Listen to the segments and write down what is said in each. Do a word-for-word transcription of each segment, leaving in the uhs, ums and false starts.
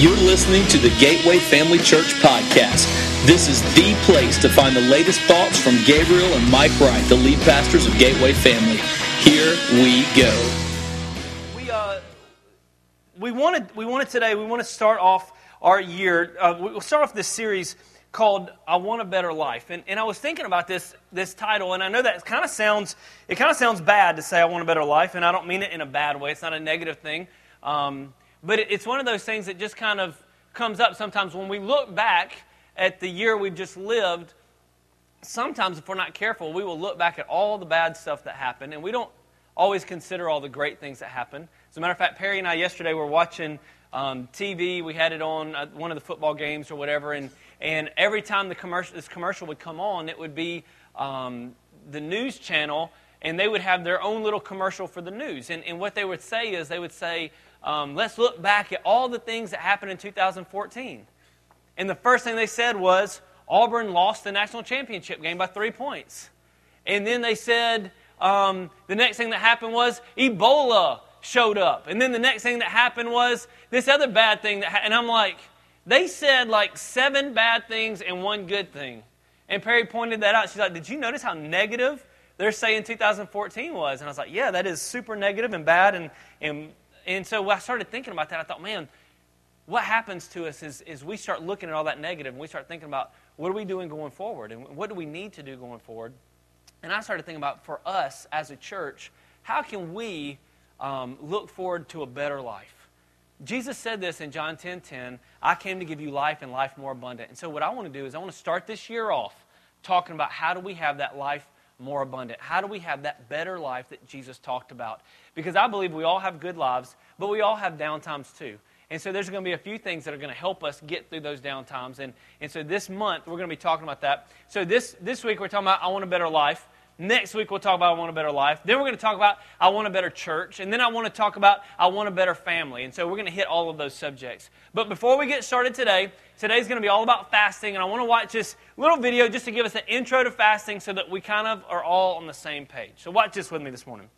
You're listening to the Gateway Family Church podcast. This is the place to find the latest thoughts from Gabriel and Mike Wright, the lead pastors of Gateway Family. Here we go. We uh, we wanted we wanted today. We want to start off our year. Uh, we'll start off this series called "I Want a Better Life," and and I was thinking about this this title, and I know that kind of sounds it kind of sounds bad to say "I want a better life," and I don't mean it in a bad way. It's not a negative thing. Um, But it's one of those things that just kind of comes up sometimes when we look back at the year we've just lived. Sometimes if we're not careful, we will look back at all the bad stuff that happened, and we don't always consider all the great things that happened. As a matter of fact, Perry and I yesterday were watching um, T V. We had it on uh, one of the football games or whatever, and, and every time the commercial, this commercial would come on, it would be um, the news channel, and they would have their own little commercial for the news. And, and what they would say is they would say, Um, let's look back at all the things that happened in two thousand fourteen. And the first thing they said was, Auburn lost the national championship game by three points. And then they said, um, the next thing that happened was Ebola showed up. And then the next thing that happened was this other bad thing. That ha- and I'm like, they said like seven bad things and one good thing. And Perry pointed that out. She's like, did you notice how negative they're saying two thousand fourteen was? And I was like, yeah, that is super negative and bad and and And so when I started thinking about that, I thought, man, what happens to us is, is we start looking at all that negative and we start thinking about what are we doing going forward and what do we need to do going forward. And I started thinking about, for us as a church, how can we um, look forward to a better life? Jesus said this in John ten ten, I came to give you life and life more abundant. And so what I want to do is I want to start this year off talking about how do we have that life more abundant. How do we have that better life that Jesus talked about? Because I believe we all have good lives, but we all have down times too. And so there's going to be a few things that are going to help us get through those down times. And, and so this month, we're going to be talking about that. So this, this week, we're talking about I Want a Better Life. Next week, we'll talk about I Want a Better Life. Then we're going to talk about I Want a Better Church. And then I want to talk about I Want a Better Family. And so we're going to hit all of those subjects. But before we get started today, today's going to be all about fasting. And I want to watch this little video just to give us an intro to fasting so that we kind of are all on the same page. So watch this with me this morning.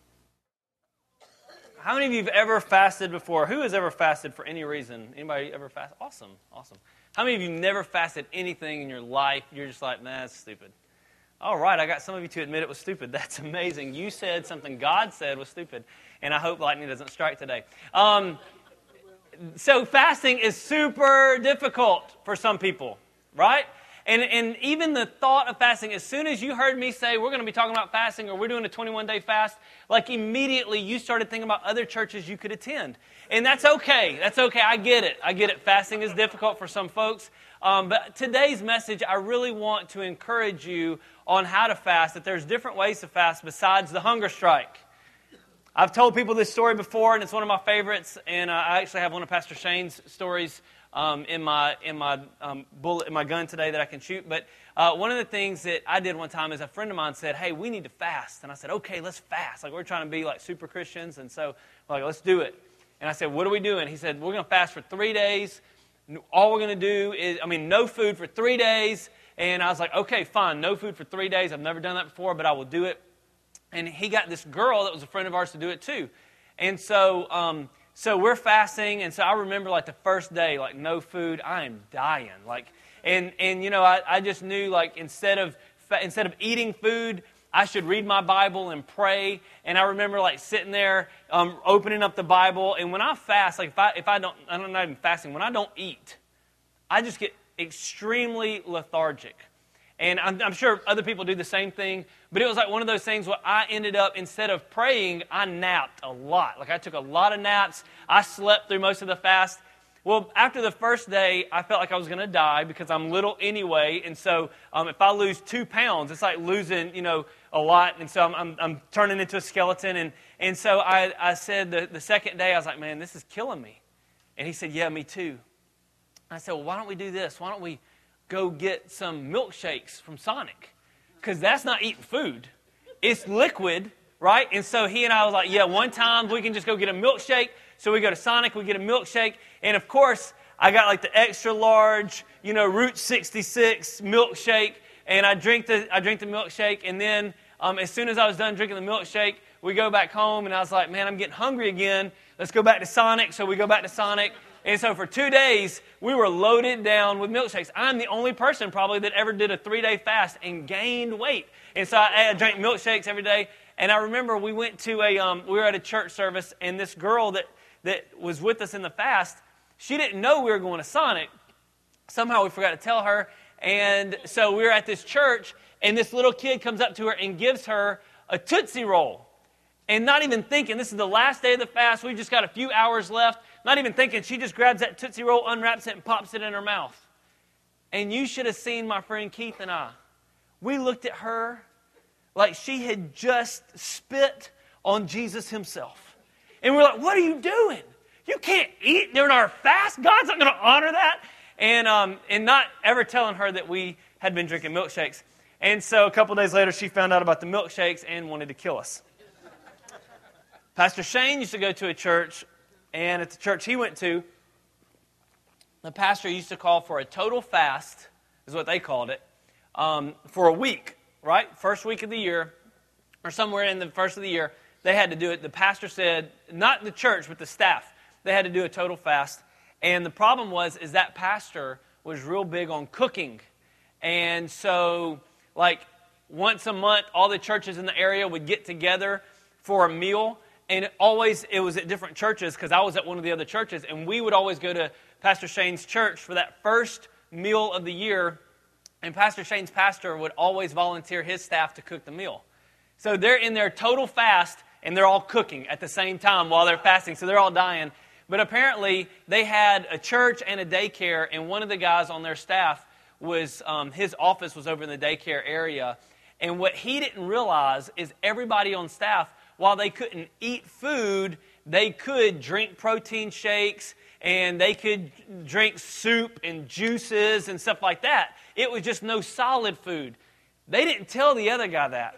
How many of you have ever fasted before? Who has ever fasted for any reason? Anybody ever fast? Awesome, awesome. How many of you never fasted anything in your life? You're just like, man, that's stupid. All right, I got some of you to admit it was stupid. That's amazing. You said something God said was stupid, and I hope lightning doesn't strike today. Um, so fasting is super difficult for some people, right? And and even the thought of fasting, as soon as you heard me say we're going to be talking about fasting or we're doing a twenty-one day fast, like immediately you started thinking about other churches you could attend. And that's okay. That's okay. I get it. I get it. Fasting is difficult for some folks. Um, but today's message, I really want to encourage you on how to fast, that there's different ways to fast besides the hunger strike. I've told people this story before, and it's one of my favorites. And uh, I actually have one of Pastor Shane's stories Um, in my in my um, bullet in my gun today that I can shoot. But uh, one of the things that I did one time is a friend of mine said, "Hey, we need to fast," and I said, "Okay, let's fast." Like we're trying to be like super Christians, and so we're like, let's do it. And I said, "What are we doing?" He said, "We're going to fast for three days. All we're going to do is, I mean, no food for three days." And I was like, "Okay, fine, no food for three days. I've never done that before, but I will do it." And he got this girl that was a friend of ours to do it too, and so. Um, So we're fasting, and so I remember like the first day, like no food, I am dying. Like, and and you know, I, I just knew like instead of instead of eating food, I should read my Bible and pray. And I remember like sitting there, um, opening up the Bible. And when I fast, like if I if I don't, I'm not even fasting. When I don't eat, I just get extremely lethargic. And I'm, I'm sure other people do the same thing, but it was like one of those things where I ended up, instead of praying, I napped a lot. Like I took a lot of naps. I slept through most of the fast. Well, after the first day, I felt like I was going to die because I'm little anyway. And so um, if I lose two pounds, it's like losing, you know, a lot. And so I'm, I'm, I'm turning into a skeleton. And, and so I, I said the, the second day, I was like, man, this is killing me. And he said, yeah, me too. I said, well, why don't we do this? Why don't we go get some milkshakes from Sonic? Because that's not eating food. It's liquid, right? And so he and I was like, yeah, one time we can just go get a milkshake. So we go to Sonic, we get a milkshake. And of course, I got like the extra large, you know, Route sixty-six milkshake. And I drink the I drink the milkshake. And then um, as soon as I was done drinking the milkshake, we go back home. And I was like, man, I'm getting hungry again. Let's go back to Sonic. So we go back to Sonic. And so for two days, we were loaded down with milkshakes. I'm the only person probably that ever did a three-day fast and gained weight. And so I, I drank milkshakes every day. And I remember we went to a, um, we were at a church service, and this girl that, that was with us in the fast, she didn't know we were going to Sonic. Somehow we forgot to tell her. And so we were at this church, and this little kid comes up to her and gives her a Tootsie Roll. And not even thinking, this is the last day of the fast, we've just got a few hours left. Not even thinking, she just grabs that Tootsie Roll, unwraps it, and pops it in her mouth. And you should have seen my friend Keith and I. We looked at her like she had just spit on Jesus himself. And we're like, what are you doing? You can't eat during our fast? God's not going to honor that. And um, and not ever telling her that we had been drinking milkshakes. And so a couple days later, she found out about the milkshakes and wanted to kill us. Pastor Shane used to go to a church, and at the church he went to, the pastor used to call for a total fast, is what they called it, um, for a week, right? First week of the year, or somewhere in the first of the year, they had to do it. The pastor said, not the church, but the staff, they had to do a total fast. And the problem was, is that pastor was real big on cooking. And so, like, once a month, all the churches in the area would get together for a meal. And it always, it was at different churches, because I was at one of the other churches. And we would always go to Pastor Shane's church for that first meal of the year. And Pastor Shane's pastor would always volunteer his staff to cook the meal. So they're in their total fast, and they're all cooking at the same time while they're fasting. So they're all dying. But apparently, they had a church and a daycare, and one of the guys on their staff was, um, his office was over in the daycare area. And what he didn't realize is everybody on staff, while they couldn't eat food, they could drink protein shakes, and they could drink soup and juices and stuff like that. It was just no solid food. They didn't tell the other guy that.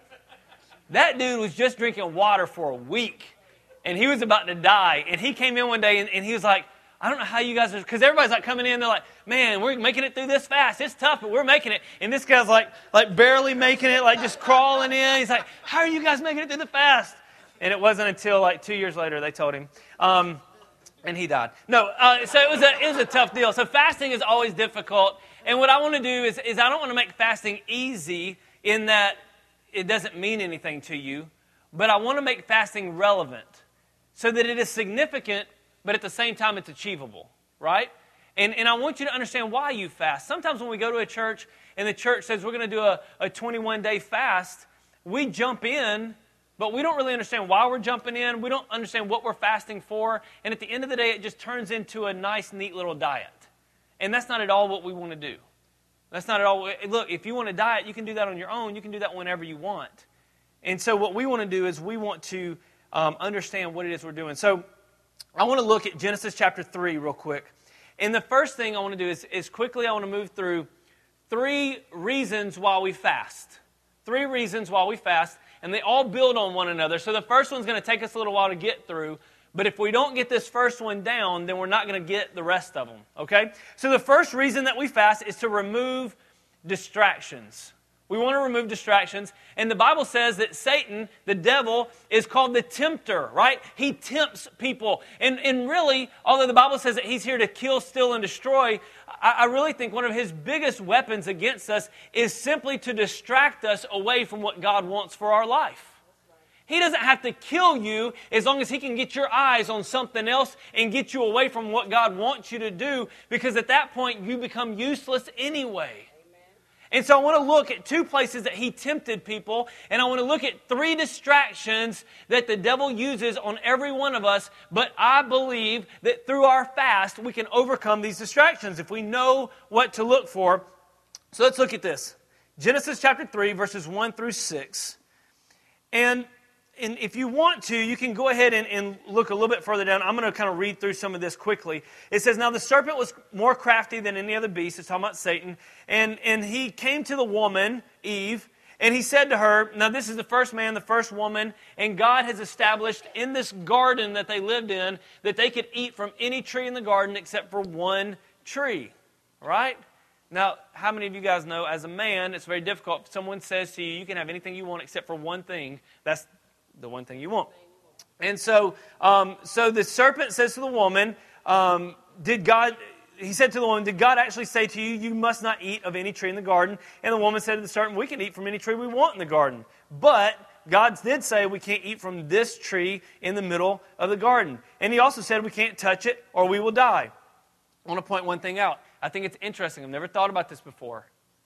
That dude was just drinking water for a week, and he was about to die. And he came in one day, and, and he was like, I don't know how you guys are, because everybody's like coming in, they're like, man, we're making it through this fast. It's tough, but we're making it. And this guy's like, like barely making it, like just crawling in. He's like, how are you guys making it through the fast? And it wasn't until like two years later they told him. Um, and he died. No, uh, so it was, a, it was a tough deal. So fasting is always difficult. And what I want to do is, is I don't want to make fasting easy in that it doesn't mean anything to you. But I want to make fasting relevant so that it is significant, but at the same time it's achievable, right? And, and I want you to understand why you fast. Sometimes when we go to a church and the church says we're going to do a, a twenty-one day fast, we jump in, but we don't really understand why we're jumping in. We don't understand what we're fasting for. And at the end of the day, it just turns into a nice, neat little diet. And that's not at all what we want to do. That's not at all. Look, if you want to diet, you can do that on your own. You can do that whenever you want. And so what we want to do is we want to um, understand what it is we're doing. So I want to look at Genesis chapter three real quick. And the first thing I want to do is, is quickly I want to move through three reasons why we fast. Three reasons why we fast. And they all build on one another. So the first one's going to take us a little while to get through. But if we don't get this first one down, then we're not going to get the rest of them. Okay? So the first reason that we fast is to remove distractions. We want to remove distractions. And the Bible says that Satan, the devil, is called the tempter, right? He tempts people. And, and really, although the Bible says that he's here to kill, steal, and destroy, I, I really think one of his biggest weapons against us is simply to distract us away from what God wants for our life. He doesn't have to kill you as long as he can get your eyes on something else and get you away from what God wants you to do, because at that point you become useless anyway. And so I want to look at two places that he tempted people, and I want to look at three distractions that the devil uses on every one of us, but I believe that through our fast we can overcome these distractions if we know what to look for. So let's look at this. Genesis chapter three, verses one through six. And And if you want to, you can go ahead and, and look a little bit further down. I'm going to kind of read through some of this quickly. It says, now the serpent was more crafty than any other beast. It's talking about Satan. And, and he came to the woman, Eve, and he said to her, now this is the first man, the first woman, and God has established in this garden that they lived in that they could eat from any tree in the garden except for one tree. Right? Now, how many of you guys know, as a man, it's very difficult. If someone says to you, you can have anything you want except for one thing, that's the one thing you want. And so um, so the serpent says to the woman, um, did God, he said to the woman, did God actually say to you, you must not eat of any tree in the garden? And the woman said to the serpent, we can eat from any tree we want in the garden. But God did say we can't eat from this tree in the middle of the garden. And he also said we can't touch it or we will die. I want to point one thing out. I think it's interesting. I've never thought about this before.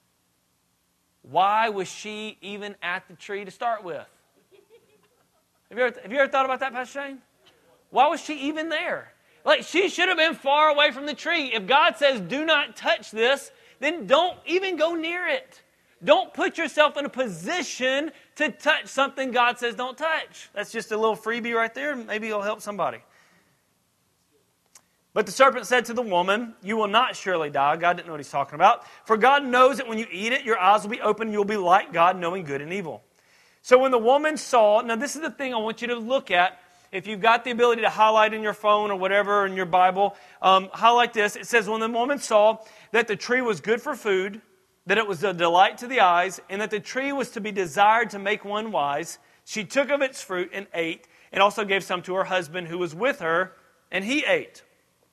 Why was she even at the tree to start with? Have you ever, have you ever thought about that, Pastor Shane? Why was she even there? Like, she should have been far away from the tree. If God says, do not touch this, then don't even go near it. Don't put yourself in a position to touch something God says don't touch. That's just a little freebie right there. Maybe it'll help somebody. But the serpent said to the woman, you will not surely die. God didn't know what he's talking about. For God knows that when you eat it, your eyes will be open and you'll be like God, knowing good and evil. So when the woman saw, now this is the thing I want you to look at. If you've got the ability to highlight in your phone or whatever in your Bible, um, highlight this. It says, when the woman saw that the tree was good for food, that it was a delight to the eyes, and that the tree was to be desired to make one wise, she took of its fruit and ate, and also gave some to her husband who was with her, and he ate.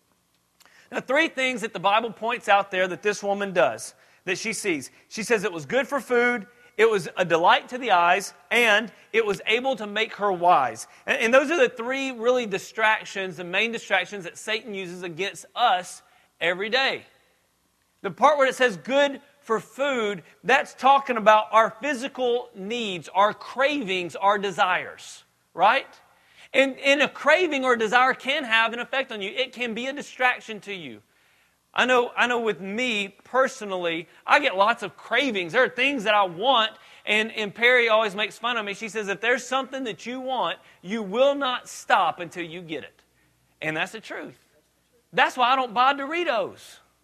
Now, three things that the Bible points out there that this woman does, that she sees. She says it was good for food, it was a delight to the eyes, and it was able to make her wise. And, and those are the three really distractions, the main distractions that Satan uses against us every day. The part where it says good for food, that's talking about our physical needs, our cravings, our desires, right? And, and a craving or desire can have an effect on you. It can be a distraction to you. I know, I know with me personally, I get lots of cravings. There are things that I want, and, and Perry always makes fun of me. She says, if there's something that you want, you will not stop until you get it. And that's the truth. That's why I don't buy Doritos,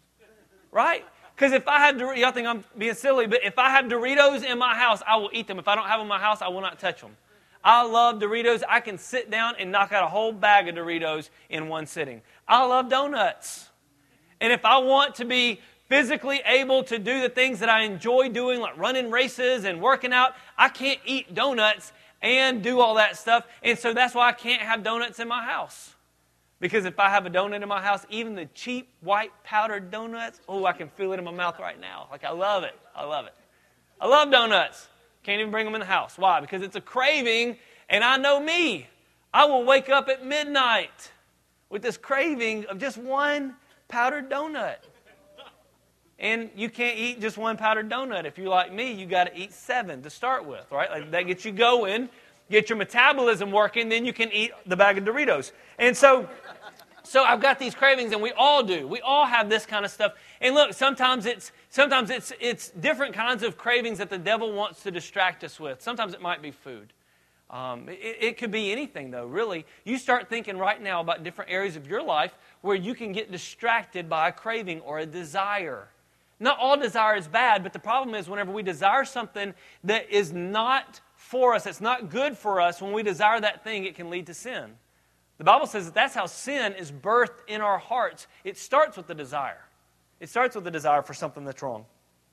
right? Because if I have Doritos, y'all think I'm being silly, but if I have Doritos in my house, I will eat them. If I don't have them in my house, I will not touch them. I love Doritos. I can sit down and knock out a whole bag of Doritos in one sitting. I love donuts. And if I want to be physically able to do the things that I enjoy doing, like running races and working out, I can't eat donuts and do all that stuff. And so that's why I can't have donuts in my house. Because if I have a donut in my house, even the cheap white powdered donuts, oh, I can feel it in my mouth right now. Like, I love it. I love it. I love donuts. Can't even bring them in the house. Why? Because it's a craving, and I know me. I will wake up at midnight with this craving of just one powdered donut. And you can't eat just one powdered donut. If you're like me, you got to eat seven to start with, right? Like, that gets you going, get your metabolism working, then you can eat the bag of Doritos. And so, so I've got these cravings, and we all do. We all have this kind of stuff. And look, sometimes it's sometimes it's it's different kinds of cravings that the devil wants to distract us with. Sometimes it might be food. Um, it, it could be anything, though, really. You start thinking right now about different areas of your life where you can get distracted by a craving or a desire. Not all desire is bad, but the problem is whenever we desire something that is not for us, it's not good for us, when we desire that thing, it can lead to sin. The Bible says that that's how sin is birthed in our hearts. It starts with the desire. It starts with the desire for something that's wrong.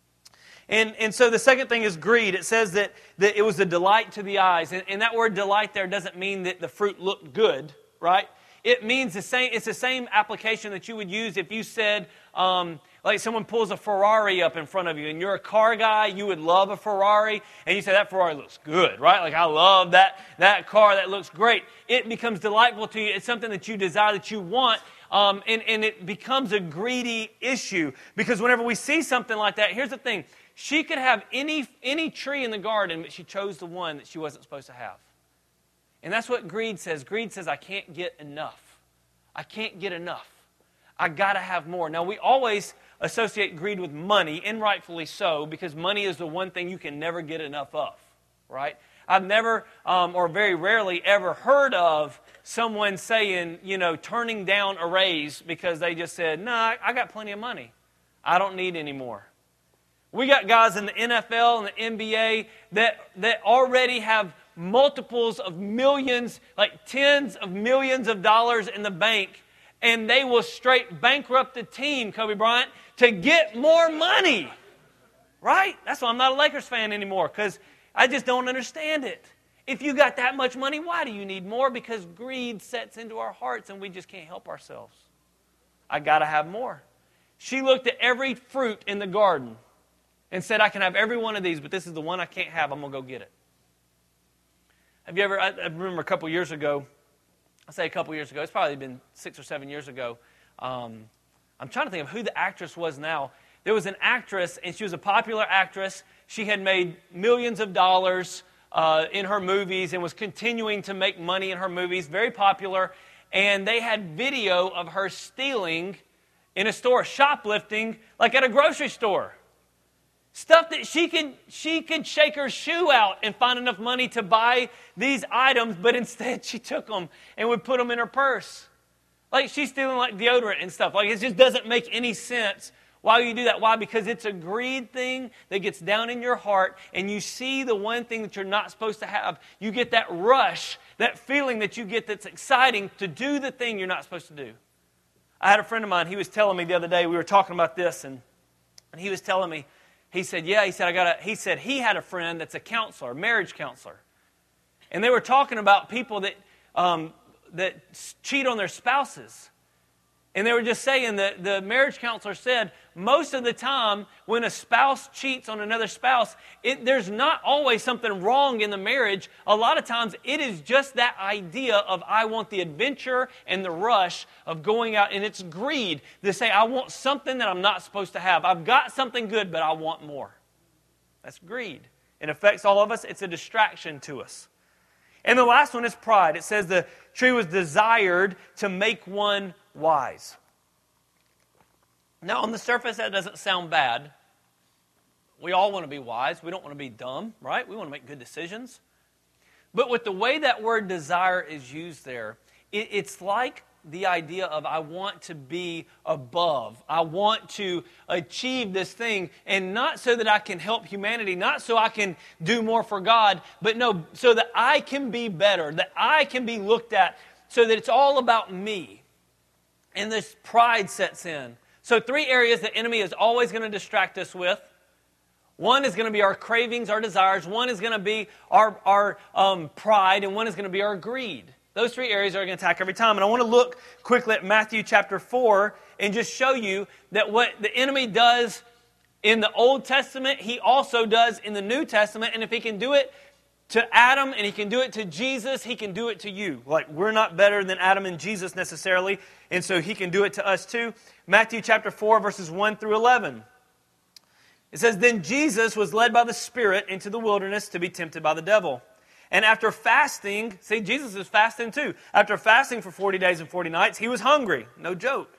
And, and so the second thing is greed. It says that, that it was a delight to the eyes. And, and that word delight there doesn't mean that the fruit looked good, right? It means the same. It's the same application that you would use if you said, um, like someone pulls a Ferrari up in front of you and you're a car guy, you would love a Ferrari, and you say, that Ferrari looks good, right? Like, I love that, that car, that looks great. It becomes delightful to you. It's something that you desire, that you want, um, and, and it becomes a greedy issue. Because whenever we see something like that, here's the thing. She could have any, any tree in the garden, but she chose the one that she wasn't supposed to have. And that's what greed says. Greed says, I can't get enough. I can't get enough. I got to have more. Now, we always associate greed with money, and rightfully so, because money is the one thing you can never get enough of, right? I've never, um, or very rarely, ever heard of someone saying, you know, turning down a raise because they just said, no, nah, I got plenty of money. I don't need any more. We got guys in the N F L and the N B A that, that already have multiples of millions, like tens of millions of dollars in the bank, and they will straight bankrupt the team, Kobe Bryant, to get more money, right? That's why I'm not a Lakers fan anymore, because I just don't understand it. If you got that much money, why do you need more? Because greed sets into our hearts, and we just can't help ourselves. I got to have more. She looked at every fruit in the garden and said, I can have every one of these, but this is the one I can't have. I'm going to go get it. Have you ever, I, I remember a couple years ago, I say a couple years ago, it's probably been six or seven years ago. Um, I'm trying to think of who the actress was now. There was an actress, and she was a popular actress. She had made millions of dollars uh, in her movies and was continuing to make money in her movies, very popular. And they had video of her stealing in a store, shoplifting, like at a grocery store. Stuff that she could she could shake her shoe out and find enough money to buy these items, but instead she took them and would put them in her purse. Like she's stealing like deodorant and stuff. Like it just doesn't make any sense why you do that. Why? Because it's a greed thing that gets down in your heart, and you see the one thing that you're not supposed to have. You get that rush, that feeling that you get that's exciting to do the thing you're not supposed to do. I had a friend of mine, he was telling me the other day, we were talking about this, and, and he was telling me, he said, yeah, he said, I got a, he said he had a friend that's a counselor, a marriage counselor. And they were talking about people that um, that cheat on their spouses. And they were just saying that the marriage counselor said most of the time when a spouse cheats on another spouse, it, there's not always something wrong in the marriage. A lot of times it is just that idea of I want the adventure and the rush of going out. And it's greed to say I want something that I'm not supposed to have. I've got something good, but I want more. That's greed. It affects all of us. It's a distraction to us. And the last one is pride. It says the tree was desired to make one wise. Now, on the surface, that doesn't sound bad. We all want to be wise. We don't want to be dumb, right? We want to make good decisions. But with the way that word desire is used there, it, it's like the idea of I want to be above. I want to achieve this thing, and not so that I can help humanity, not so I can do more for God, but no, so that I can be better, that I can be looked at, so that it's all about me. And this pride sets in. So three areas the enemy is always going to distract us with. One is going to be our cravings, our desires. One is going to be our, our um, pride, and one is going to be our greed. Those three areas are going to attack every time. And I want to look quickly at Matthew chapter four and just show you that what the enemy does in the Old Testament, he also does in the New Testament. And if he can do it to Adam and he can do it to Jesus, he can do it to you. Like, we're not better than Adam and Jesus necessarily, and so he can do it to us too. Matthew chapter four, verses one through eleven. It says, Then Jesus was led by the Spirit into the wilderness to be tempted by the devil. And after fasting, see, Jesus is fasting too. After fasting for forty days and forty nights, he was hungry. No joke.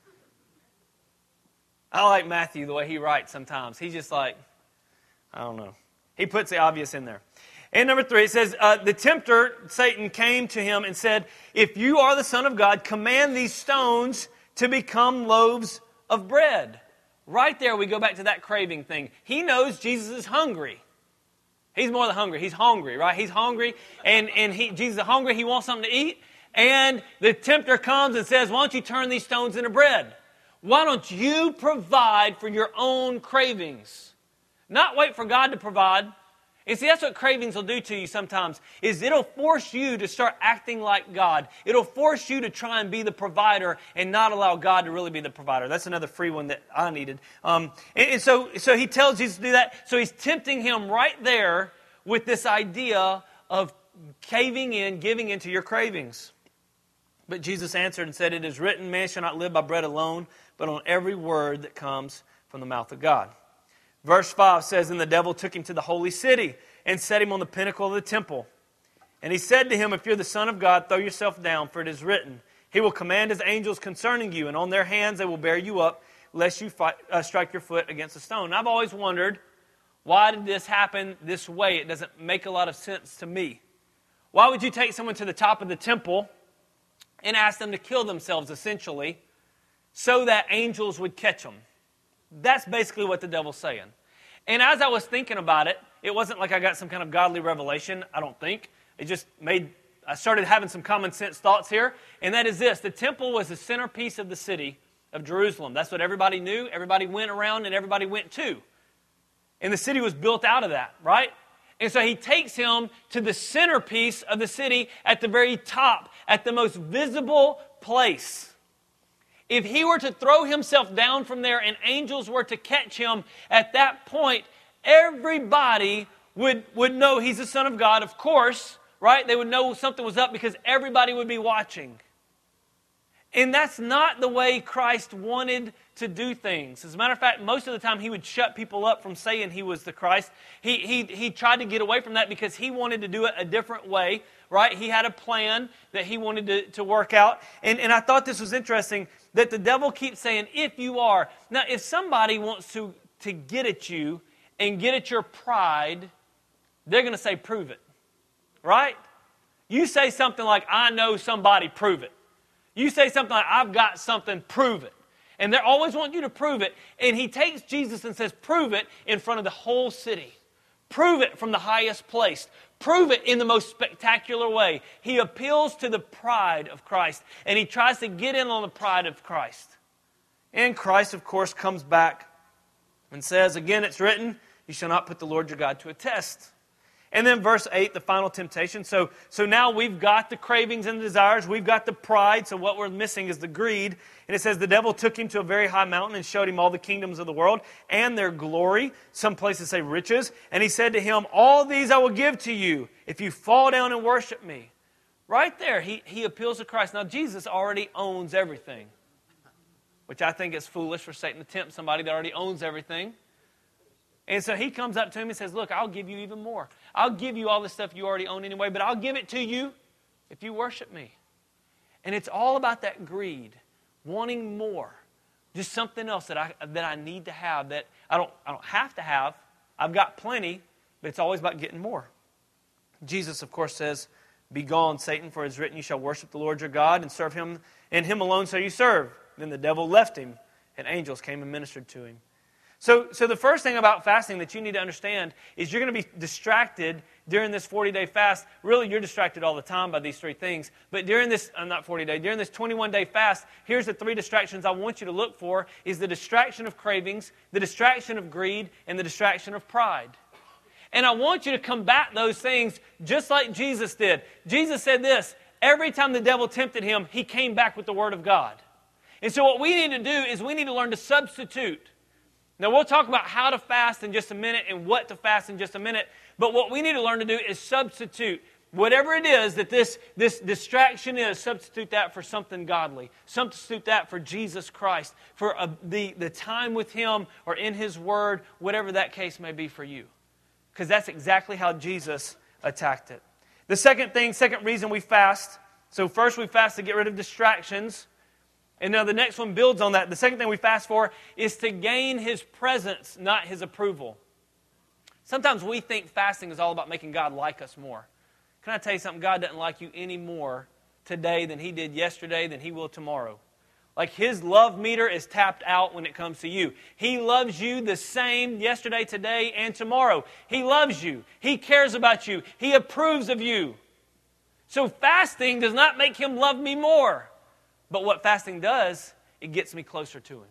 I like Matthew, the way he writes sometimes. He's just like, I don't know. He puts the obvious in there. And number three, it says, uh, the tempter, Satan, came to him and said, If you are the Son of God, command these stones to become loaves of bread. Right there, we go back to that craving thing. He knows Jesus is hungry. He's more than hungry. He's hungry, right? He's hungry, and, and he, Jesus is hungry. He wants something to eat. And the tempter comes and says, why don't you turn these stones into bread? Why don't you provide for your own cravings? Not wait for God to provide. And see, that's what cravings will do to you sometimes, is it'll force you to start acting like God. It'll force you to try and be the provider and not allow God to really be the provider. That's another free one that I needed. Um, and, and so, so he tells Jesus to do that. So he's tempting him right there with this idea of caving in, giving into your cravings. But Jesus answered and said, It is written, man shall not live by bread alone, but on every word that comes from the mouth of God. Verse five says, And the devil took him to the holy city and set him on the pinnacle of the temple. And he said to him, If you're the Son of God, throw yourself down, for it is written, He will command His angels concerning you, and on their hands they will bear you up, lest you fight, uh, strike your foot against a stone. And I've always wondered, why did this happen this way? It doesn't make a lot of sense to me. Why would you take someone to the top of the temple and ask them to kill themselves, essentially, so that angels would catch them? That's basically what the devil's saying. And as I was thinking about it, it wasn't like I got some kind of godly revelation, I don't think. It just made, I started having some common sense thoughts here. And that is this, the temple was the centerpiece of the city of Jerusalem. That's what everybody knew, everybody went around, and everybody went to. And the city was built out of that, right? And so he takes him to the centerpiece of the city at the very top, at the most visible place. if he were to throw himself down from there and angels were to catch him, at that point, everybody would, would know he's the Son of God, of course, right? They would know something was up because everybody would be watching. And that's not the way Christ wanted to do things. As a matter of fact, most of the time he would shut people up from saying he was the Christ. He, he, he tried to get away from that because he wanted to do it a different way, right? He had a plan that he wanted to, to work out. And, and I thought this was interesting that the devil keeps saying, if you are. Now, if somebody wants to, to get at you and get at your pride, they're going to say, prove it, right? You say something like, I know somebody, prove it. You say something like, I've got something, prove it. And they always want you to prove it. And he takes Jesus and says, prove it in front of the whole city. Prove it from the highest place. Prove it in the most spectacular way. He appeals to the pride of Christ. And he tries to get in on the pride of Christ. And Christ, of course, comes back and says, again, it's written, you shall not put the Lord your God to a test. And then verse eight, the final temptation. So, so now we've got the cravings and the desires. We've got the pride. So what we're missing is the greed. And it says, the devil took him to a very high mountain and showed him all the kingdoms of the world and their glory. Some places say riches. And he said to him, all these I will give to you if you fall down and worship me. Right there, he, he appeals to Christ. Now, Jesus already owns everything, which I think is foolish for Satan to tempt somebody that already owns everything. And so he comes up to him and says, look, I'll give you even more. I'll give you all the stuff you already own anyway, but I'll give it to you if you worship me. And it's all about that greed, wanting more. Just something else that I that I need to have that I don't I don't have to have. I've got plenty, but it's always about getting more. Jesus, of course, says, be gone, Satan, for it is written, you shall worship the Lord your God and serve him, and him alone shall you serve. Then the devil left him, and angels came and ministered to him. So, so the first thing about fasting that you need to understand is you're going to be distracted during this forty-day fast. Really, you're distracted all the time by these three things. But during this, uh, not forty-day, during this twenty-one-day fast, here's the three distractions I want you to look for, is the distraction of cravings, the distraction of greed, and the distraction of pride. And I want you to combat those things just like Jesus did. Jesus said this, every time the devil tempted him, he came back with the Word of God. And so what we need to do is we need to learn to substitute. Now, we'll talk about how to fast in just a minute and what to fast in just a minute. But what we need to learn to do is substitute. Whatever it is that this, this distraction is, substitute that for something godly. Substitute that for Jesus Christ, for a, the, the time with Him or in His Word, whatever that case may be for you. Because that's exactly how Jesus attacked it. The second thing, second reason we fast. So first we fast to get rid of distractions. And now the next one builds on that. The second thing we fast for is to gain His presence, not His approval. Sometimes we think fasting is all about making God like us more. Can I tell you something? God doesn't like you any more today than He did yesterday, than He will tomorrow. Like His love meter is tapped out when it comes to you. He loves you the same yesterday, today, and tomorrow. He loves you. He cares about you. He approves of you. So fasting does not make Him love me more. But what fasting does, it gets me closer to Him.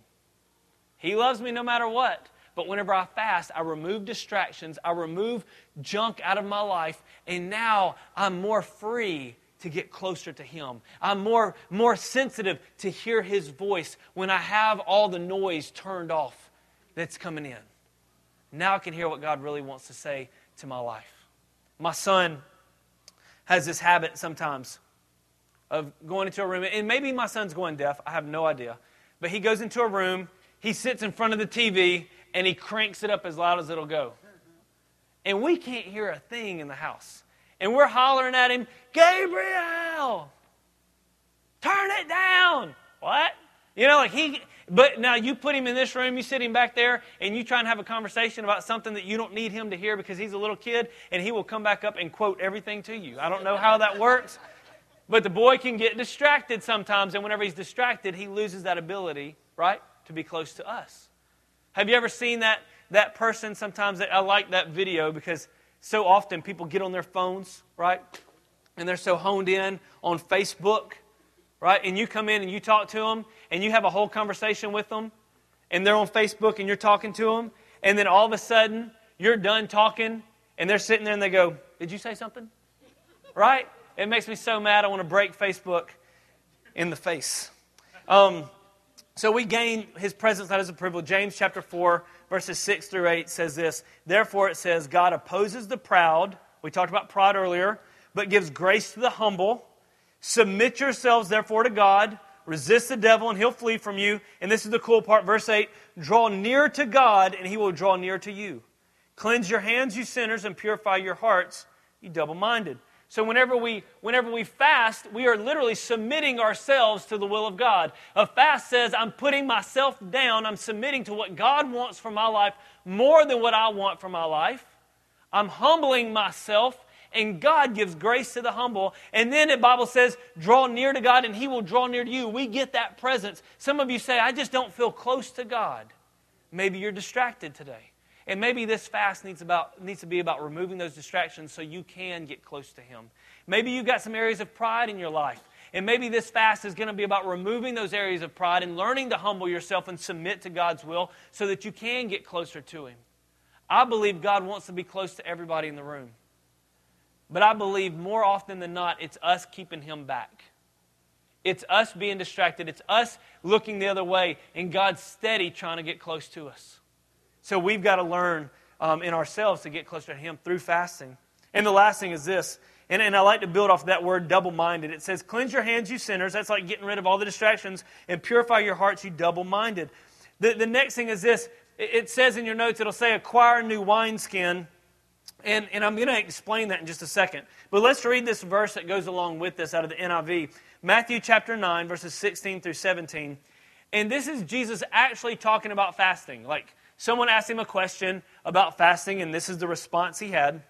He loves me no matter what. But whenever I fast, I remove distractions, I remove junk out of my life, and now I'm more free to get closer to Him. I'm more, more sensitive to hear His voice when I have all the noise turned off that's coming in. Now I can hear what God really wants to say to my life. My son has this habit sometimes of going into a room, and maybe my son's going deaf, I have no idea. But he goes into a room, he sits in front of the T V, and he cranks it up as loud as it'll go. And we can't hear a thing in the house. And we're hollering at him, Gabriel, turn it down. What? You know, like he, but now you put him in this room, you sit him back there, and you try and have a conversation about something that you don't need him to hear because he's a little kid, and he will come back up and quote everything to you. I don't know how that works. But the boy can get distracted sometimes, and whenever he's distracted, he loses that ability, right, to be close to us. Have you ever seen that that person sometimes? That I like that video because so often people get on their phones, right, and they're so honed in on Facebook, right, and you come in and you talk to them, and you have a whole conversation with them, and they're on Facebook and you're talking to them, and then all of a sudden you're done talking, and they're sitting there and they go, did you say something? Right? It makes me so mad I want to break Facebook in the face. Um, So we gain His presence not as a privilege. James chapter four, verses six through eight says this. Therefore it says, God opposes the proud. We talked about pride earlier. But gives grace to the humble. Submit yourselves therefore to God. Resist the devil and he'll flee from you. And this is the cool part. Verse eight. Draw near to God and He will draw near to you. Cleanse your hands, you sinners, and purify your hearts, you double-minded. So whenever we whenever we fast, we are literally submitting ourselves to the will of God. A fast says, I'm putting myself down. I'm submitting to what God wants for my life more than what I want for my life. I'm humbling myself, and God gives grace to the humble. And then the Bible says, draw near to God, and He will draw near to you. We get that presence. Some of you say, I just don't feel close to God. Maybe you're distracted today. And maybe this fast needs about needs to be about removing those distractions so you can get close to Him. Maybe you've got some areas of pride in your life. And maybe this fast is going to be about removing those areas of pride and learning to humble yourself and submit to God's will so that you can get closer to Him. I believe God wants to be close to everybody in the room. But I believe more often than not, it's us keeping Him back. It's us being distracted. It's us looking the other way and God steady trying to get close to us. So we've got to learn um, in ourselves to get closer to Him through fasting. And the last thing is this, and, and I like to build off that word double-minded. It says, cleanse your hands, you sinners. That's like getting rid of all the distractions. And purify your hearts, you double-minded. The, the next thing is this. It, it says in your notes, it'll say, acquire a new wineskin. And, and I'm going to explain that in just a second. But let's read this verse that goes along with this out of the N I V. Matthew chapter nine, verses sixteen through seventeen. And this is Jesus actually talking about fasting. Like, someone asked Him a question about fasting, and this is the response He had.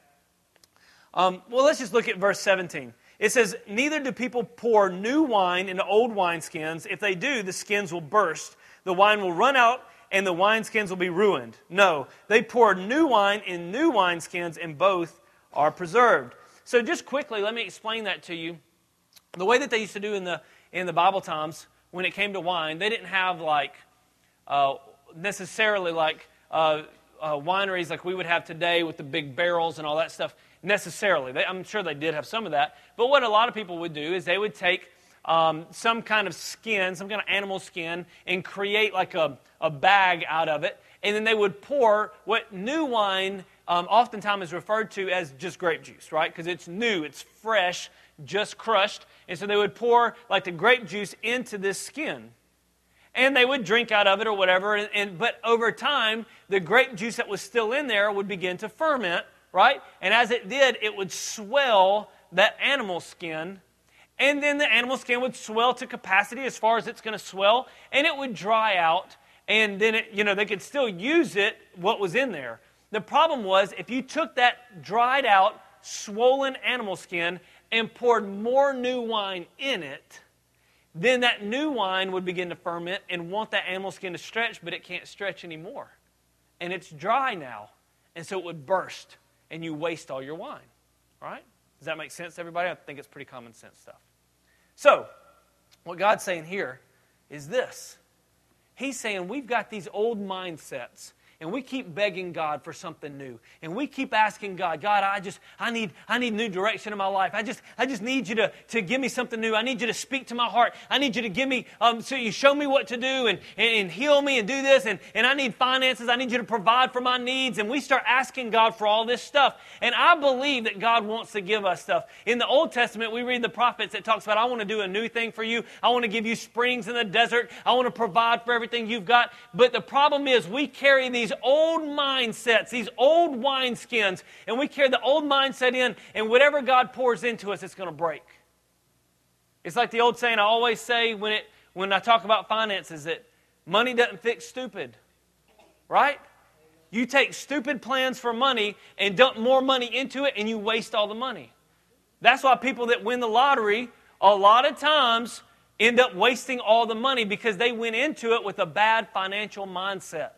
Um, well, let's just look at verse seventeen. It says, neither do people pour new wine into old wineskins. If they do, the skins will burst. The wine will run out, and the wineskins will be ruined. No, they pour new wine in new wineskins, and both are preserved. So just quickly, let me explain that to you. The way that they used to do in the in the Bible times, when it came to wine, they didn't have like... Uh, necessarily like uh, uh, wineries like we would have today with the big barrels and all that stuff, necessarily. They, I'm sure they did have some of that. But what a lot of people would do is they would take um, some kind of skin, some kind of animal skin, and create like a, a bag out of it. And then they would pour what new wine um, oftentimes is referred to as just grape juice, right? Because it's new, it's fresh, just crushed. And so they would pour like the grape juice into this skin. And they would drink out of it or whatever. And, and but over time, the grape juice that was still in there would begin to ferment, right? And as it did, it would swell that animal skin. And then the animal skin would swell to capacity as far as it's going to swell. And it would dry out. And then, it, you know, they could still use it, what was in there. The problem was, if you took that dried out, swollen animal skin and poured more new wine in it, then that new wine would begin to ferment and want that animal skin to stretch, but it can't stretch anymore. And it's dry now. And so it would burst, and you waste all your wine. Right? Does that make sense to everybody? I think it's pretty common sense stuff. So, what God's saying here is this. He's saying we've got these old mindsets. And we keep begging God for something new. And we keep asking God, God, I just, I need, I need new direction in my life. I just, I just need you to, to give me something new. I need you to speak to my heart. I need you to give me, um, so you show me what to do and, and, and heal me and do this. And, and I need finances. I need you to provide for my needs. And we start asking God for all this stuff. And I believe that God wants to give us stuff. In the Old Testament, we read the prophets that talks about, I want to do a new thing for you. I want to give you springs in the desert. I want to provide for everything you've got. But the problem is we carry these old mindsets, these old wineskins, and we carry the old mindset in, and whatever God pours into us, it's going to break. It's like the old saying I always say when it when I talk about finances, that money doesn't fix stupid, right? You take stupid plans for money and dump more money into it, and you waste all the money. That's why people that win the lottery, a lot of times, end up wasting all the money because they went into it with a bad financial mindset.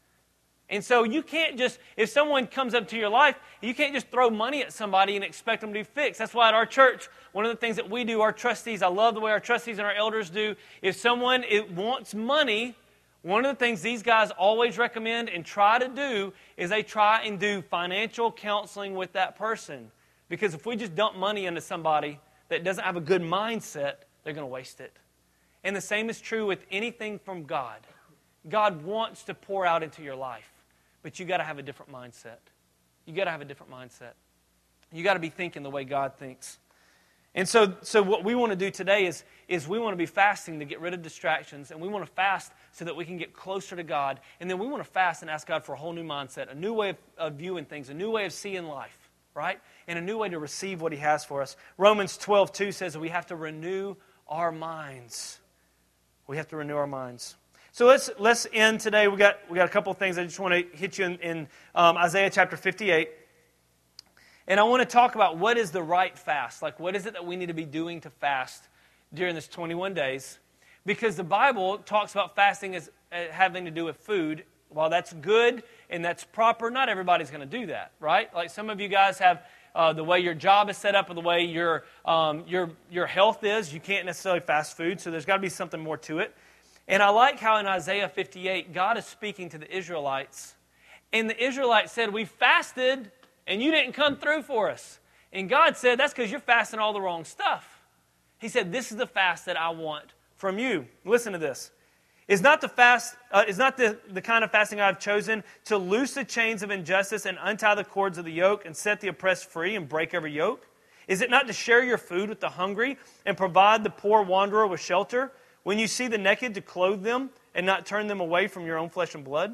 And so you can't just, if someone comes up to your life, you can't just throw money at somebody and expect them to be fixed. That's why at our church, one of the things that we do, our trustees, I love the way our trustees and our elders do, if someone it wants money, one of the things these guys always recommend and try to do is they try and do financial counseling with that person. Because if we just dump money into somebody that doesn't have a good mindset, they're going to waste it. And the same is true with anything from God. God wants to pour out into your life, but you got to have a different mindset. You got to have a different mindset. You got to be thinking the way God thinks. And so, so what we want to do today is, is we want to be fasting to get rid of distractions, and we want to fast so that we can get closer to God. And then we want to fast and ask God for a whole new mindset, a new way of, of viewing things, a new way of seeing life, right? And a new way to receive what He has for us. Romans twelve two says that we have to renew our minds. We have to renew our minds. So let's let's end today. We got we got a couple of things I just want to hit you in, in um, Isaiah chapter fifty-eight. And I want to talk about what is the right fast. Like, what is it that we need to be doing to fast during this twenty-one days? Because the Bible talks about fasting as uh, having to do with food. While that's good and that's proper, not everybody's going to do that, right? Like some of you guys have uh, the way your job is set up or the way your, um, your, your health is. You can't necessarily fast food, so there's got to be something more to it. And I like how in Isaiah fifty-eight, God is speaking to the Israelites. And the Israelites said, we fasted and you didn't come through for us. And God said, that's because you're fasting all the wrong stuff. He said, this is the fast that I want from you. Listen to this. Is not the fast, uh, is not the, the kind of fasting I have chosen to loose the chains of injustice and untie the cords of the yoke and set the oppressed free and break every yoke? Is it not to share your food with the hungry and provide the poor wanderer with shelter? When you see the naked, to clothe them and not turn them away from your own flesh and blood?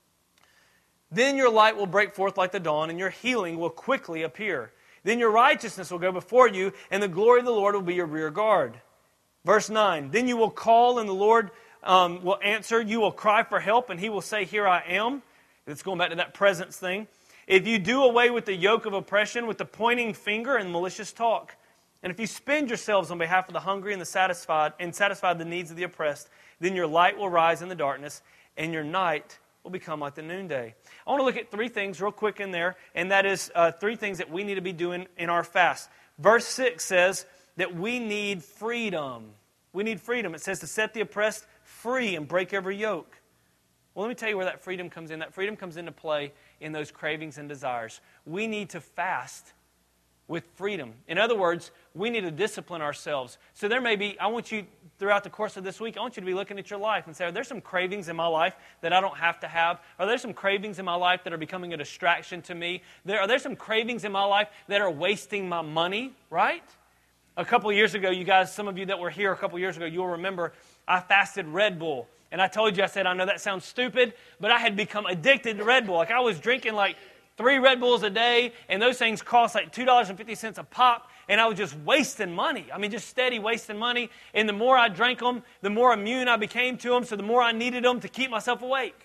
Then your light will break forth like the dawn, and your healing will quickly appear. Then your righteousness will go before you, and the glory of the Lord will be your rear guard. Verse nine, then you will call, and the Lord um, will answer. You will cry for help, and He will say, here I am. It's going back to that presence thing. If you do away with the yoke of oppression, with the pointing finger and malicious talk, and if you spend yourselves on behalf of the hungry and the satisfied, and satisfy the needs of the oppressed, then your light will rise in the darkness, and your night will become like the noonday. I want to look at three things real quick in there, and that is uh, three things that we need to be doing in our fast. Verse six says that we need freedom. We need freedom. It says to set the oppressed free and break every yoke. Well, let me tell you where that freedom comes in. That freedom comes into play in those cravings and desires. We need to fast with freedom. In other words, we need to discipline ourselves. So there may be, I want you, throughout the course of this week, I want you to be looking at your life and say, are there some cravings in my life that I don't have to have? Are there some cravings in my life that are becoming a distraction to me? There, are there some cravings in my life that are wasting my money, right? A couple years ago, you guys, some of you that were here a couple years ago, you'll remember I fasted Red Bull. And I told you, I said, I know that sounds stupid, but I had become addicted to Red Bull. Like I was drinking like three Red Bulls a day, and those things cost like two dollars and fifty cents a pop, and I was just wasting money. I mean, just steady wasting money. And the more I drank them, the more immune I became to them, so the more I needed them to keep myself awake.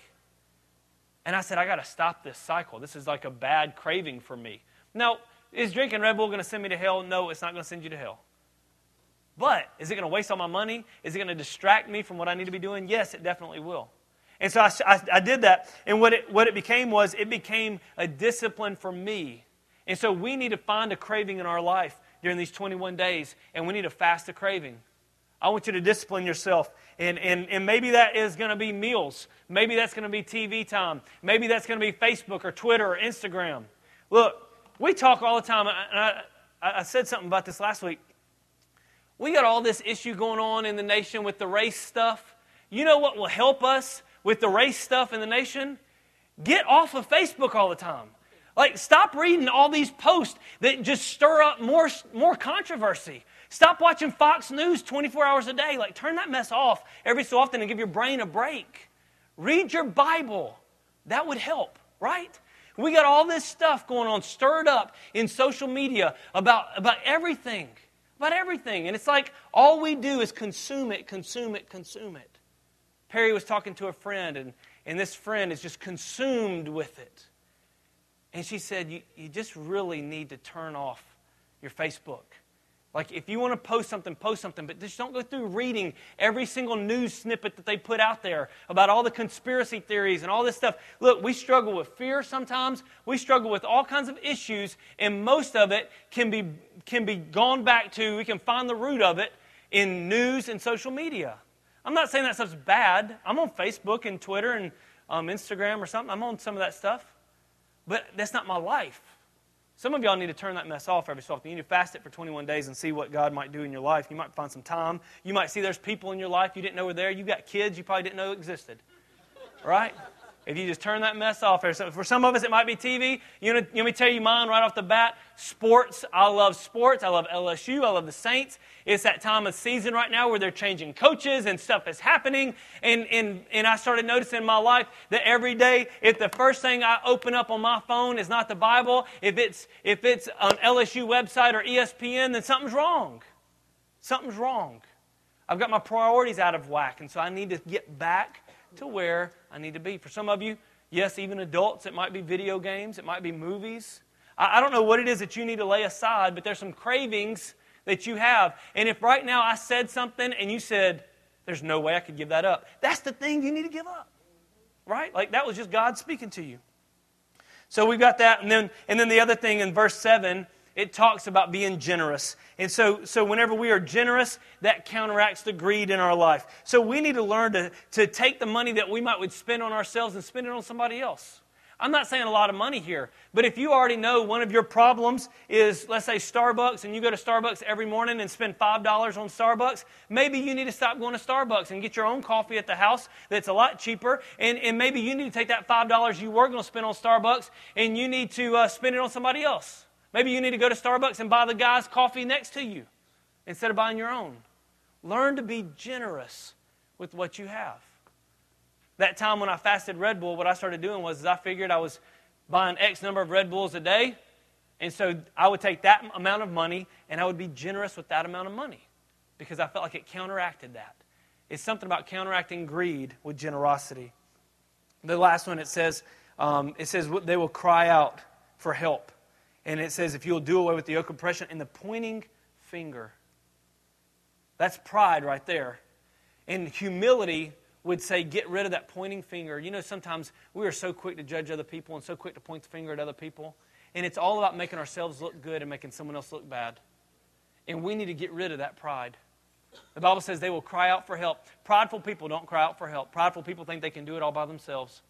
And I said, I got to stop this cycle. This is like a bad craving for me. Now, is drinking Red Bull going to send me to hell? No, it's not going to send you to hell. But is it going to waste all my money? Is it going to distract me from what I need to be doing? Yes, it definitely will. And so I, I, I did that. And what it, what it became was, it became a discipline for me. And so we need to find a craving in our life during these twenty-one days, and we need to fast a craving. I want you to discipline yourself. And, and, and maybe that is going to be meals. Maybe that's going to be T V time. Maybe that's going to be Facebook or Twitter or Instagram. Look, we talk all the time. And I, I said something about this last week. We got all this issue going on in the nation with the race stuff. You know what will help us with the race stuff in the nation? Get off of Facebook all the time. Like, stop reading all these posts that just stir up more, more controversy. Stop watching Fox News twenty-four hours a day. Like, turn that mess off every so often and give your brain a break. Read your Bible. That would help, right? We got all this stuff going on, stirred up in social media about, about everything. About everything. And it's like all we do is consume it, consume it, consume it. Perry was talking to a friend, and, and this friend is just consumed with it. And she said, you, you just really need to turn off your Facebook. Like, if you want to post something, post something, but just don't go through reading every single news snippet that they put out there about all the conspiracy theories and all this stuff. Look, we struggle with fear sometimes. We struggle with all kinds of issues, and most of it can be, can be gone back to, we can find the root of it in news and social media. I'm not saying that stuff's bad. I'm on Facebook and Twitter and um, Instagram or something. I'm on some of that stuff. But that's not my life. Some of y'all need to turn that mess off every so often. You need to fast it for twenty-one days and see what God might do in your life. You might find some time. You might see there's people in your life you didn't know were there. You got kids you probably didn't know existed. Right? If you just turn that mess off. For some of us, it might be T V. You know, let me tell you mine right off the bat. Sports. I love sports. I love L S U. I love the Saints. It's that time of season right now where they're changing coaches and stuff is happening. And, and, and I started noticing in my life that every day, if the first thing I open up on my phone is not the Bible, if it's, if it's an L S U website or E S P N, then something's wrong. Something's wrong. I've got my priorities out of whack, and so I need to get back to where I need to be. For some of you, yes, even adults, it might be video games, it might be movies. I, I don't know what it is that you need to lay aside, but there's some cravings that you have. And if right now I said something and you said, there's no way I could give that up, that's the thing you need to give up. Right? Like that was just God speaking to you. So we've got that. And then, and then the other thing in verse seven, it talks about being generous. And so, so whenever we are generous, that counteracts the greed in our life. So we need to learn to, to take the money that we might would spend on ourselves and spend it on somebody else. I'm not saying a lot of money here, but if you already know one of your problems is, let's say, Starbucks, and you go to Starbucks every morning and spend five dollars on Starbucks, maybe you need to stop going to Starbucks and get your own coffee at the house that's a lot cheaper, and, and maybe you need to take that five dollars you were going to spend on Starbucks, and you need to uh, spend it on somebody else. Maybe you need to go to Starbucks and buy the guy's coffee next to you instead of buying your own. Learn to be generous with what you have. That time when I fasted Red Bull, what I started doing was I figured I was buying X number of Red Bulls a day, and so I would take that amount of money and I would be generous with that amount of money because I felt like it counteracted that. It's something about counteracting greed with generosity. The last one, it says, um, it says they will cry out for help. And it says, if you'll do away with the yoke of oppression and the pointing finger. That's pride right there. And humility would say, get rid of that pointing finger. You know, sometimes we are so quick to judge other people and so quick to point the finger at other people. And it's all about making ourselves look good and making someone else look bad. And we need to get rid of that pride. The Bible says they will cry out for help. Prideful people don't cry out for help. Prideful people think they can do it all by themselves.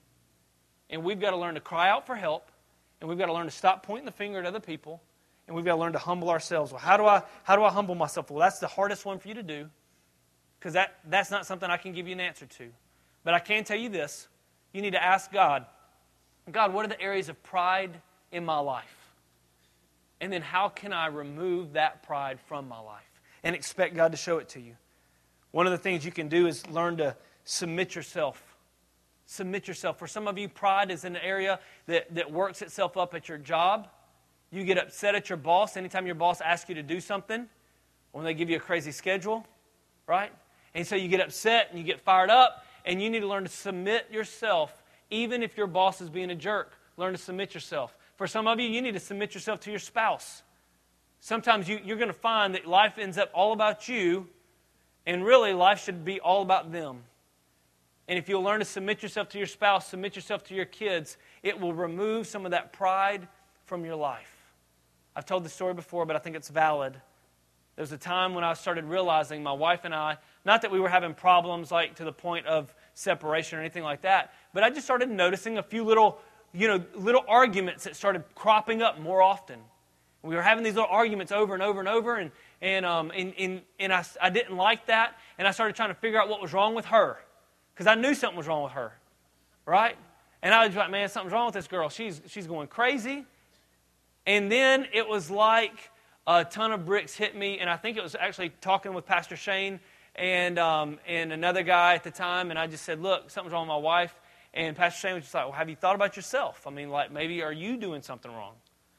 And we've got to learn to cry out for help. And we've got to learn to stop pointing the finger at other people. And we've got to learn to humble ourselves. Well, how do I how do I humble myself? Well, that's the hardest one for you to do. Because that, that's not something I can give you an answer to. But I can tell you this. You need to ask God, God, what are the areas of pride in my life? And then how can I remove that pride from my life? And expect God to show it to you. One of the things you can do is learn to submit yourself. Submit yourself. For some of you, pride is an area that, that works itself up at your job. You get upset at your boss anytime your boss asks you to do something, or when they give you a crazy schedule, right? And so you get upset and you get fired up, and you need to learn to submit yourself, even if your boss is being a jerk. Learn to submit yourself. For some of you, you need to submit yourself to your spouse. Sometimes you, you're going to find that life ends up all about you, and really life should be all about them. And if you'll learn to submit yourself to your spouse, submit yourself to your kids, it will remove some of that pride from your life. I've told this story before, but I think it's valid. There was a time when I started realizing my wife and I, not that we were having problems like to the point of separation or anything like that, but I just started noticing a few little, you know, little arguments that started cropping up more often. We were having these little arguments over and over and over, and and um and and, and I, I didn't like that, and I started trying to figure out what was wrong with her. Because I knew something was wrong with her, right? And I was like, man, something's wrong with this girl. She's she's going crazy. And then it was like a ton of bricks hit me, and I think it was actually talking with Pastor Shane and um, and another guy at the time, and I just said, look, something's wrong with my wife. And Pastor Shane was just like, well, have you thought about yourself? I mean, like, maybe are you doing something wrong?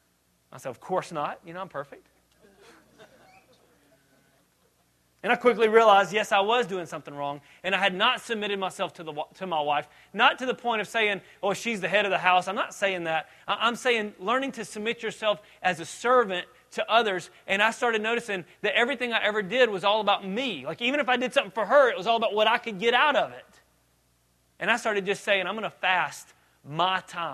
I said, of course not. You know, I'm perfect. And I quickly realized, yes, I was doing something wrong, and I had not submitted myself to the to my wife, not to the point of saying, oh, she's the head of the house. I'm not saying that. I'm saying learning to submit yourself as a servant to others, and I started noticing that everything I ever did was all about me. Like, even if I did something for her, it was all about what I could get out of it. And I started just saying, I'm going to fast my time.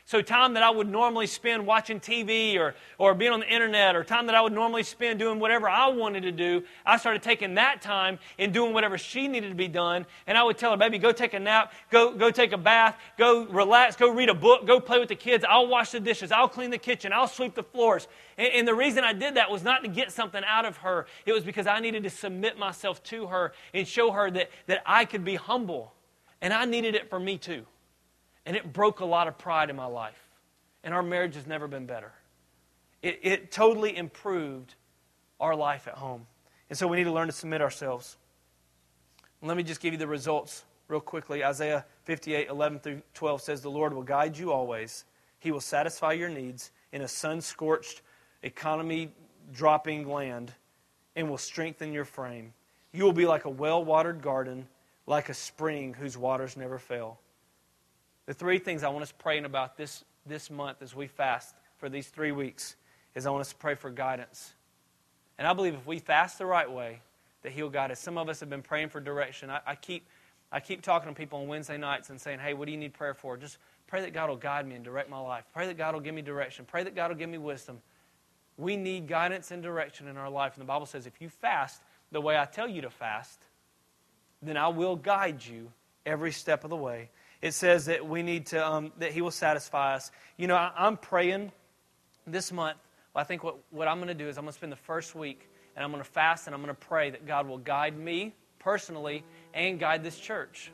So time that I would normally spend watching T V or, or being on the internet, or time that I would normally spend doing whatever I wanted to do, I started taking that time and doing whatever she needed to be done. And I would tell her, baby, go take a nap, go, go take a bath, go relax, go read a book, go play with the kids. I'll wash the dishes, I'll clean the kitchen, I'll sweep the floors. And, and the reason I did that was not to get something out of her. It was because I needed to submit myself to her and show her that, that I could be humble. And I needed it for me too. And it broke a lot of pride in my life. And our marriage has never been better. It, it totally improved our life at home. And so we need to learn to submit ourselves. And let me just give you the results real quickly. Isaiah fifty-eight, eleven through twelve says, "The Lord will guide you always. He will satisfy your needs in a sun-scorched, economy-dropping land, and will strengthen your frame. You will be like a well-watered garden, like a spring whose waters never fail." The three things I want us praying about this, this month as we fast for these three weeks is I want us to pray for guidance. And I believe if we fast the right way, that He'll guide us. Some of us have been praying for direction. I, I keep I keep talking to people on Wednesday nights and saying, hey, what do you need prayer for? Just pray that God will guide me and direct my life. Pray that God will give me direction. Pray that God will give me wisdom. We need guidance and direction in our life. And the Bible says if you fast the way I tell you to fast, then I will guide you every step of the way. It says that we need to, um, that He will satisfy us. You know, I, I'm praying this month. Well, I think what, what I'm going to do is I'm going to spend the first week and I'm going to fast and I'm going to pray that God will guide me personally and guide this church.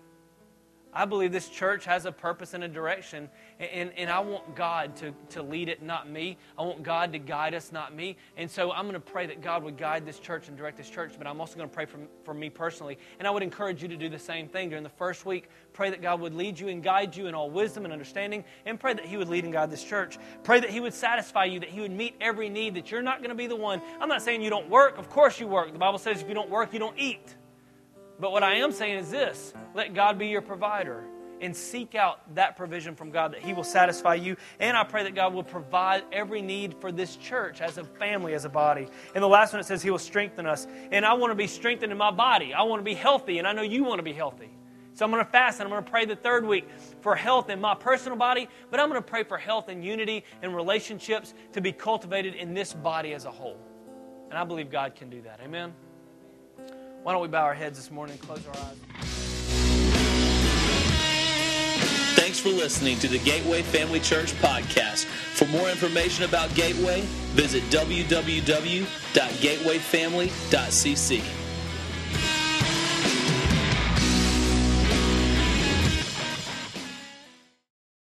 I believe this church has a purpose and a direction, and, and I want God to, to lead it, not me. I want God to guide us, not me. And so I'm going to pray that God would guide this church and direct this church, but I'm also going to pray for, for me personally. And I would encourage you to do the same thing during the first week. Pray that God would lead you and guide you in all wisdom and understanding, and pray that He would lead and guide this church. Pray that He would satisfy you, that He would meet every need, that you're not going to be the one. I'm not saying you don't work. Of course you work. The Bible says if you don't work, you don't eat. But what I am saying is this: let God be your provider and seek out that provision from God, that He will satisfy you. And I pray that God will provide every need for this church as a family, as a body. And the last one, it says He will strengthen us. And I want to be strengthened in my body. I want to be healthy, and I know you want to be healthy. So I'm going to fast, and I'm going to pray the third week for health in my personal body, but I'm going to pray for health and unity and relationships to be cultivated in this body as a whole. And I believe God can do that. Amen? Why don't we bow our heads this morning and close our eyes? Thanks for listening to the Gateway Family Church podcast. For more information about Gateway, visit w w w dot gateway family dot c c.